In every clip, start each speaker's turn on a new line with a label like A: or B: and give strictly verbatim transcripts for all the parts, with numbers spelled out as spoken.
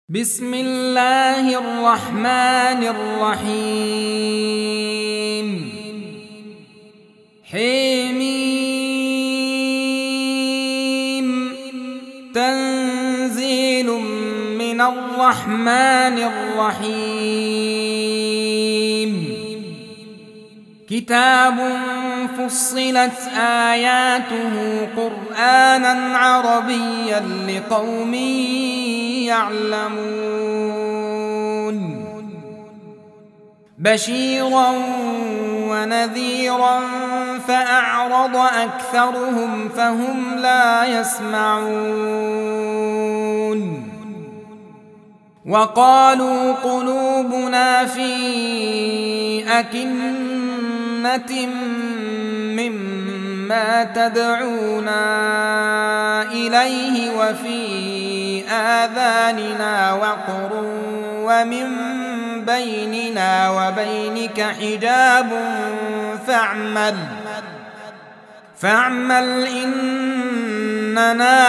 A: بسم الله الرحمن الرحيم حميم تنزيل من الرحمن الرحيم كتاب فصلت آياته قرآنا عربيا لقوم يعلمون بشيرا ونذيرا فأعرض أكثرهم فهم لا يسمعون وقالوا قلوبنا في أكنة مما تدعونا إليه وفي آذاننا وقر ومن بيننا وبينك حجاب فاعمل فاعمل إننا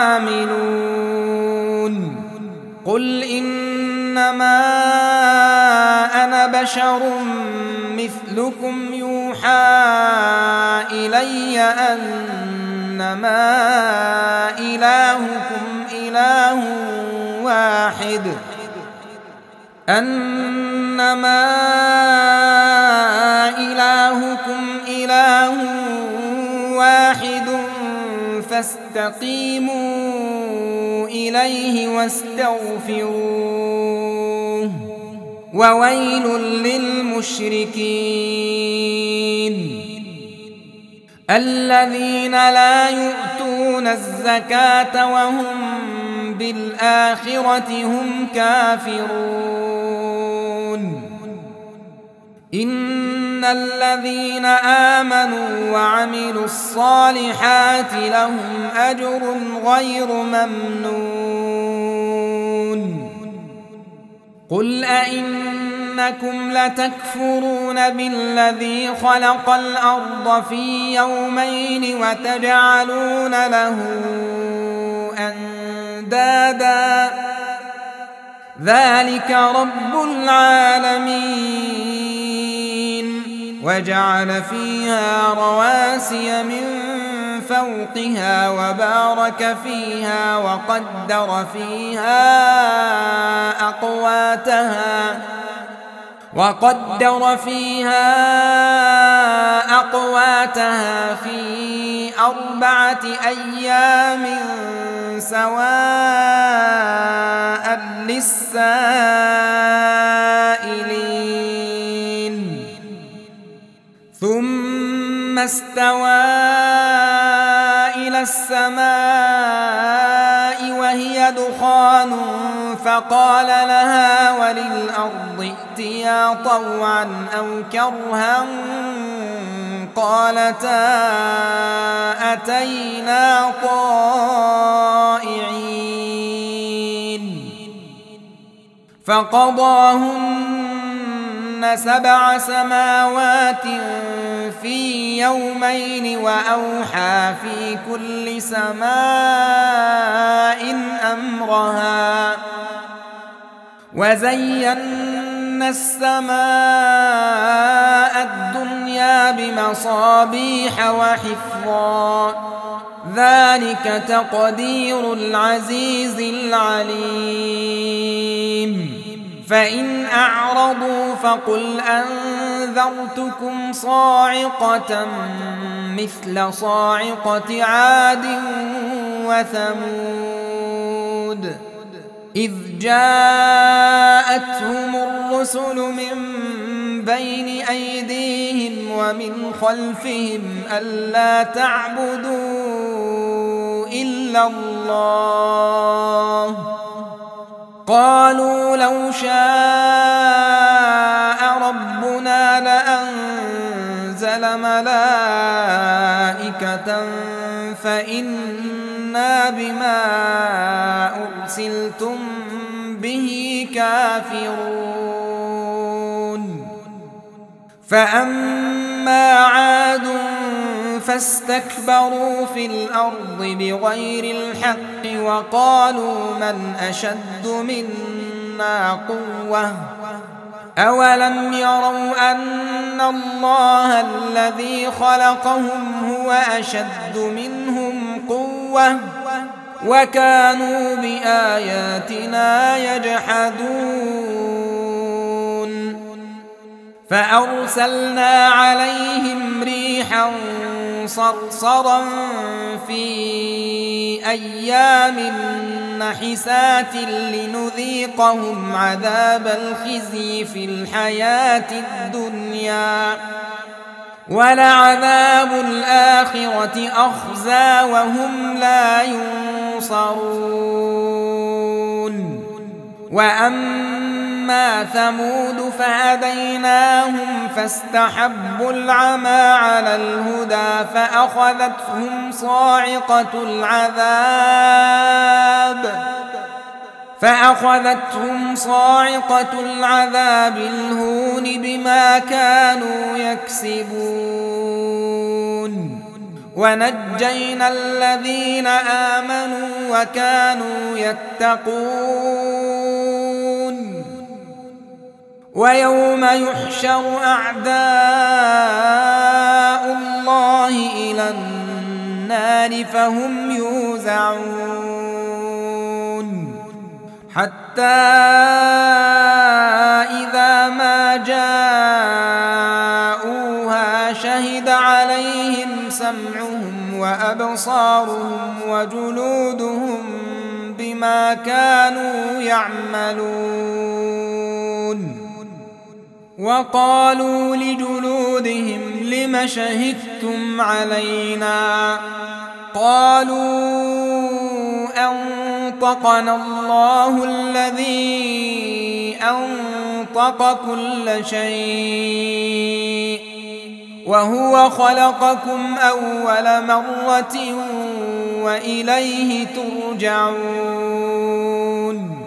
A: عاملون قل إنما أنا بشر مثلكم يوحى إلي أنما إلهكم إله واحد أنما إلهكم إله واحد فاستقيموا إليه واستغفروه وويل للمشركين الذين لا يؤتون الزكاة وهم بالآخرة هم كافرون إن الذين آمنوا وعملوا الصالحات لهم أجر غير ممنون قل أئنكم لتكفرون بالذي خلق الأرض في يومين وتجعلون له أندادا ذلك رب العالمين وجعل فيها رواسي من فوقها وبارك فيها وقدر فيها أقواتها وقدر فيها أقواتها في أربعة أيام سواء للسائلين ثم استوى إلى السماء وهي دخان فقال لها وللأرض ائتيا طوعا أو كرها قالتا أتينا طائعين فقضاهن سبع سماوات في يومين وأوحى في كل سماء أمرها وزينا السماء الدنيا بمصابيح وحفظا ذلك تقدير العزيز العليم فإن أعرضوا فقل أنذرتكم صاعقة مثل صاعقة عاد وثمود إذ جاءتهم الرسل من بين أيديهم ومن خلفهم ألا تعبدوا إلا الله قالوا لو شاء ربنا لأنزل ملائكة فإنا بما أرسلتم به كافرون فأما عاد فاستكبروا في الأرض بغير الحق وقالوا من أشد منا قوة أولم يروا أن الله الذي خلقهم هو أشد منهم قوة وكانوا بآياتنا يجحدون فأرسلنا عليهم ريحا صرصرا في أيام نحسات لنذيقهم عذاب الخزي في الحياة الدنيا ولعذاب الآخرة أخزى وهم لا ينصرون وأما ثمود فهديناهم فاستحبوا العمى على الهدى فأخذتهم صاعقة العذاب فأخذتهم صاعقة العذاب الهون بما كانوا يكسبون ونجينا الذين آمنوا وكانوا يتقون ويوم يحشر أعداء الله إلى النار فهم يوزعون حتى إذا ما جاءوها شهد عليهم سمعهم وأبصارهم وجلودهم بما كانوا يعملون وقالوا لجلودهم لم شهدتم علينا قالوا أنطقنا الله الذي أنطق كل شيء وهو خلقكم أول مرة وإليه ترجعون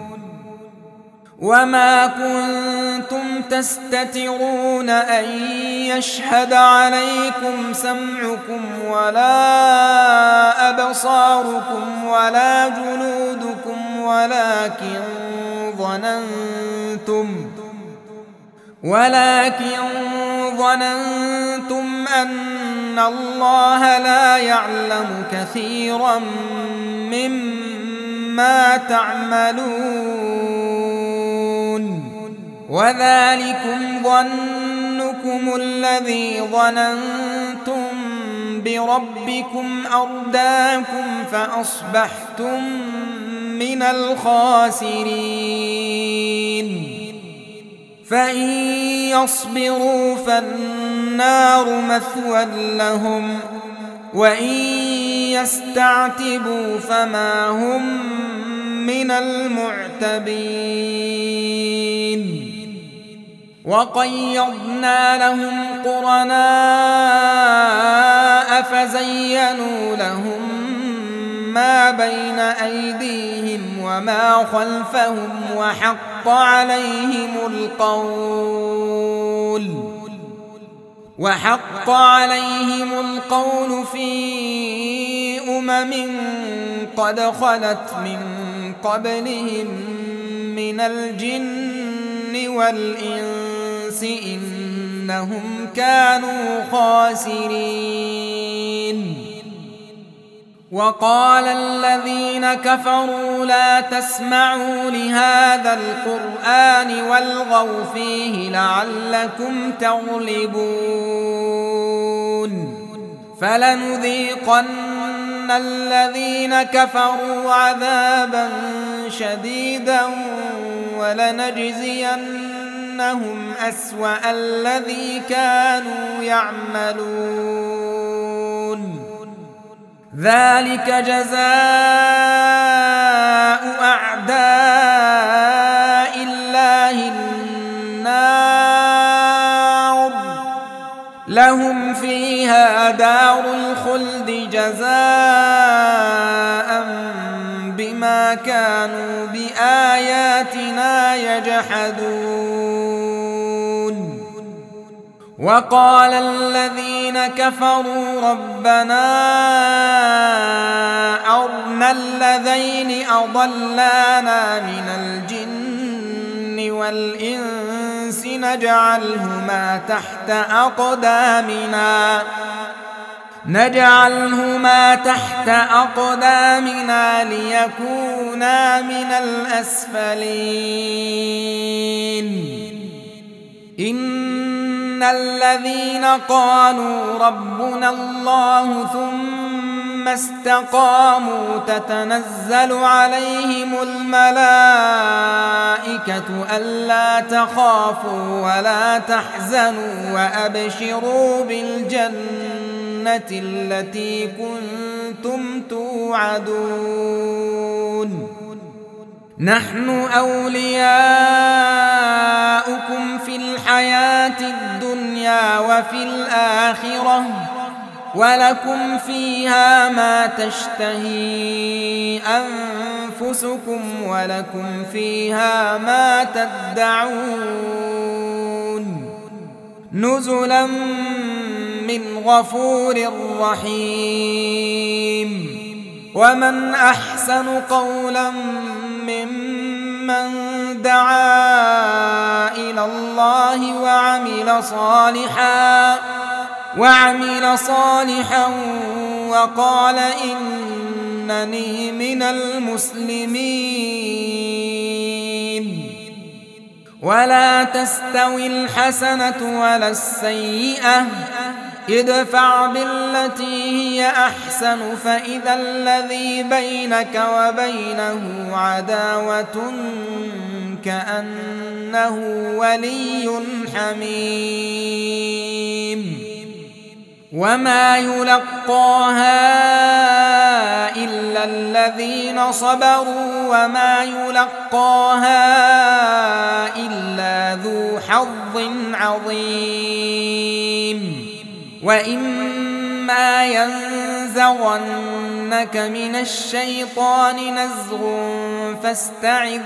A: وما كنتم تستترون أن يشهد عليكم سمعكم ولا أبصاركم ولا جلودكم ولكن ظننتم ولكن ظننتم أن الله لا يعلم كثيرا مما تعملون وذلكم ظنكم الذي ظننتم بربكم أرداكم فأصبحتم من الخاسرين فإن يصبروا فالنار مثوى لهم وإن يستعتبوا فما هم من المعتبين وقيضنا لهم قرناء فزينوا لهم ما بين أيديهم وما خلفهم وحق عليهم القول وحق عليهم القول في أمم قد خلت من قبلهم من الجن والإنس إنهم كانوا خاسرين وقال الذين كفروا لا تسمعوا لهذا القرآن والغوا فيه لعلكم تغلبون فلنذيقن الذين كفروا عذابا شديدا ولنجزينهم أسوأ الذي كانوا يعملون ذلك جزاء أعداء الله النار لهم فيها دار الخلد جزاء بما كانوا بآياتنا يجحدون وقال الذين كفروا ربنا أرنا الذين أضلانا من الجن والإنس نجعلهما تحت أقدامنا نجعلهما تحت أقدامنا ليكونا من الأسفلين إن الذين قالوا ربنا الله ثم استقاموا تتنزل عليهم الملائكة ألا تخافوا ولا تحزنوا وأبشروا بالجنة التي كنتم توعدون نحن أولياؤكم في الحياة الدنيا وفي الآخرة ولكم فيها ما تشتهي أنفسكم ولكم فيها ما تدعون نزلا من غفور رحيم ومن أحسن قولا ممن دعا إلى الله وعمل صالحا وعمل صالحا وقال إنني من المسلمين ولا تستوي الحسنة ولا السيئة ادفع بالتي هي أحسن فإذا الذي بينك وبينه عداوة كأنه ولي حميم وما يلقاها إلا الذين صبروا وما يلقاها إلا ذو حظ عظيم وإما ينزغنك من الشيطان نزغ فاستعذ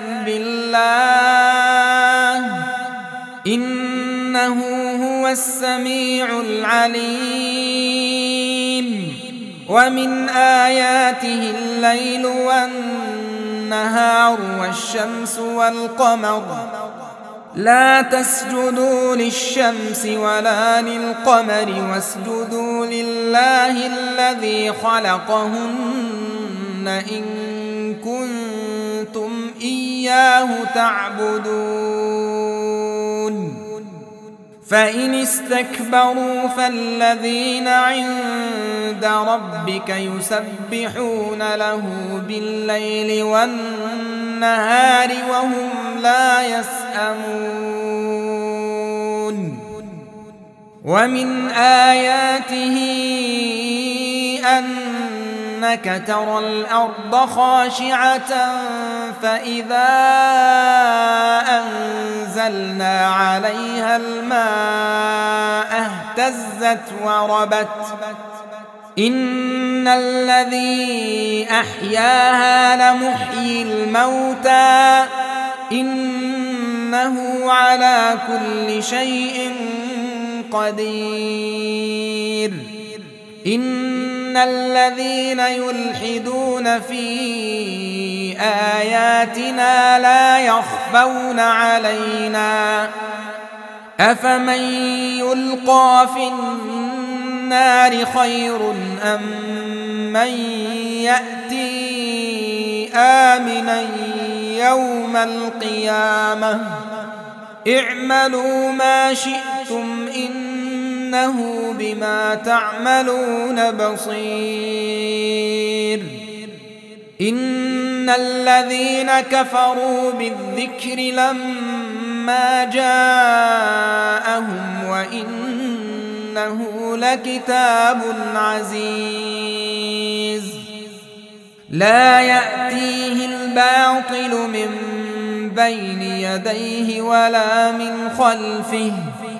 A: بالله إنه هو السميع العليم ومن آياته الليل والنهار والشمس والقمر لا تسجدوا للشمس ولا للقمر واسجدوا لله الذي خلقهن إن كنتم إياه تعبدون فإن استكبروا فالذين عند ربك يسبحون له بالليل والنهار وهم لا يسأمون ومن آياته أنك ترى الأرض خاشعة فإذا أنزلنا عليها الماء اهتزت وربت إن الذي أحياها لمحيي الموتى إنه على كل شيء قدير إن الذين يلحدون في آياتنا لا يخفون علينا أفمن يلقى في النار خير أم من يأتي آمنا يوم القيامة اعملوا ما شئتم إنه بما تعملون بصير إن الذين كفروا بالذكر لما جاءهم وإنه لكتاب عزيز لا يأتيه الباطل من بين يديه ولا من خلفه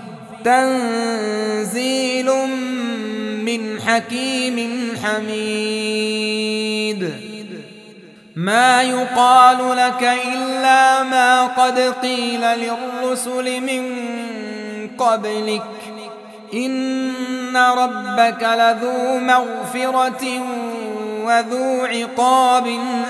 A: تنزيل من حكيم حميد ما يقال لك إلا ما قد قيل للرسل من قبلك إن ربك لذو مغفرة وذو عقاب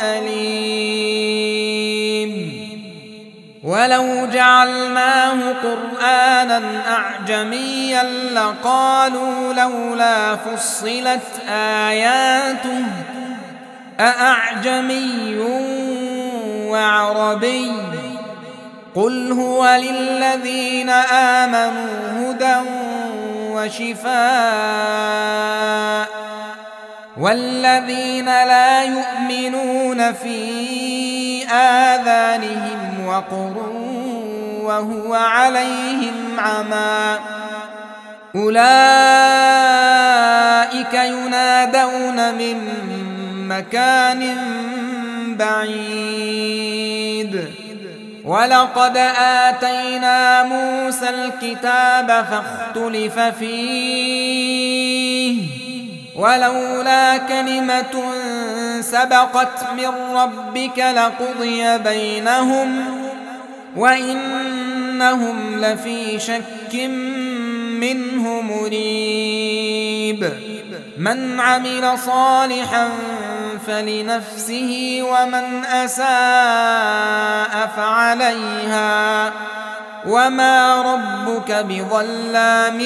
A: أليم ولو جعلناه قرآنا أعجميا لقالوا لولا فصلت آياته أأعجمي وعربي قل هو للذين آمنوا هدى وشفاء والذين لا يؤمنون في آذانهم وقر وهو عليهم عمى أولئك ينادون من مكان بعيد ولقد آتينا موسى الكتاب فاختلف فيه ولولا كلمة سبقت من ربك لقضي بينهم وإنهم لفي شك منه مريب من عمل صالحا فلنفسه ومن أساء فعليها وما ربك بظلام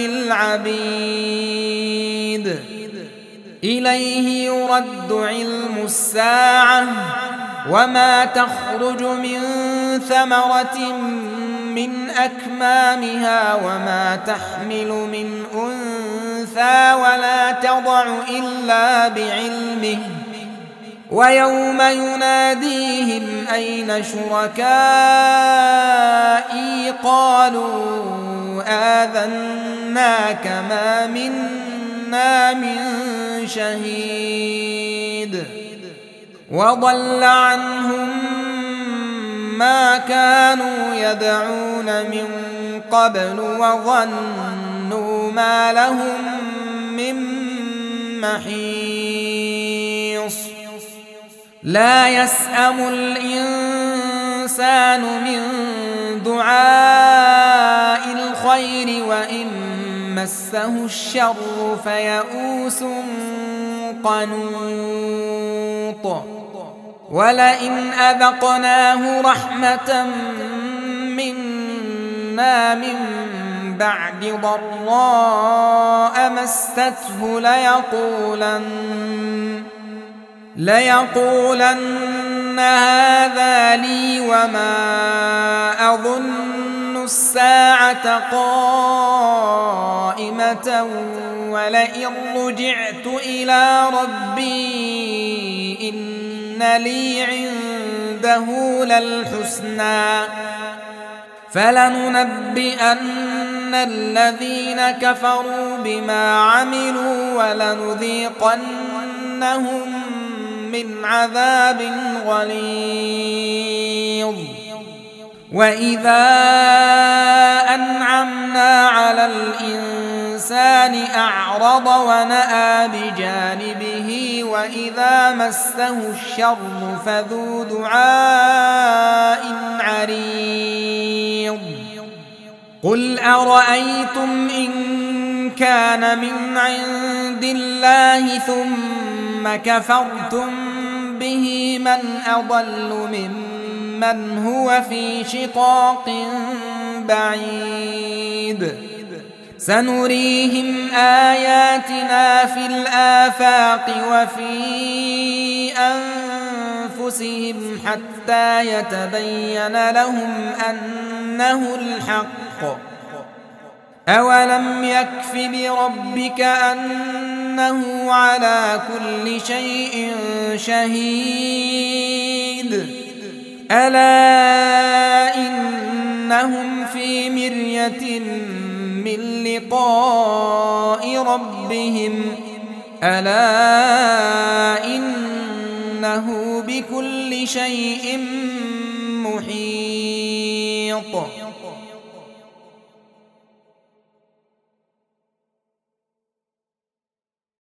A: للعبيد إليه يرد علم الساعة وما تخرج من ثمرة من أكمامها وما تحمل من أنثى ولا تضع إلا بعلمه ويوم يناديهم أين شركائي قالوا آذناك ما منا من شهيد وضل عنهم ما كانوا يدعون من قبل وظنوا ما لهم من محيص لا يسأم الإنسان من دعاء الخير وإن مسه الشر فيئوس قنوط ولئن أذقناه رحمة منا من بعد ضراء مسته ليقولن ليقولن هذا لي وما أظن الساعة قائمة ولئن رجعت إلى ربي إن لي عنده للحسنى فلننبئن الذين كفروا بما عملوا ولنذيقنهم من عذاب غليظ وإذا أنعمنا على الإنسان أعرض ونأى بجانبه وإذا مسه الشر فذو دعاء عريض قل أرأيتم إن كان من عند الله ثم كفرتم به من أضل ممن هو في شقاق بعيد سنريهم آياتنا في الآفاق وفي أنفسهم حتى يتبين لهم أنه الحق أولم يكف بربك أنه على كل شيء شهيد ألا إنهم في مرية من لقاء ربهم ألا إنه بكل شيء محيط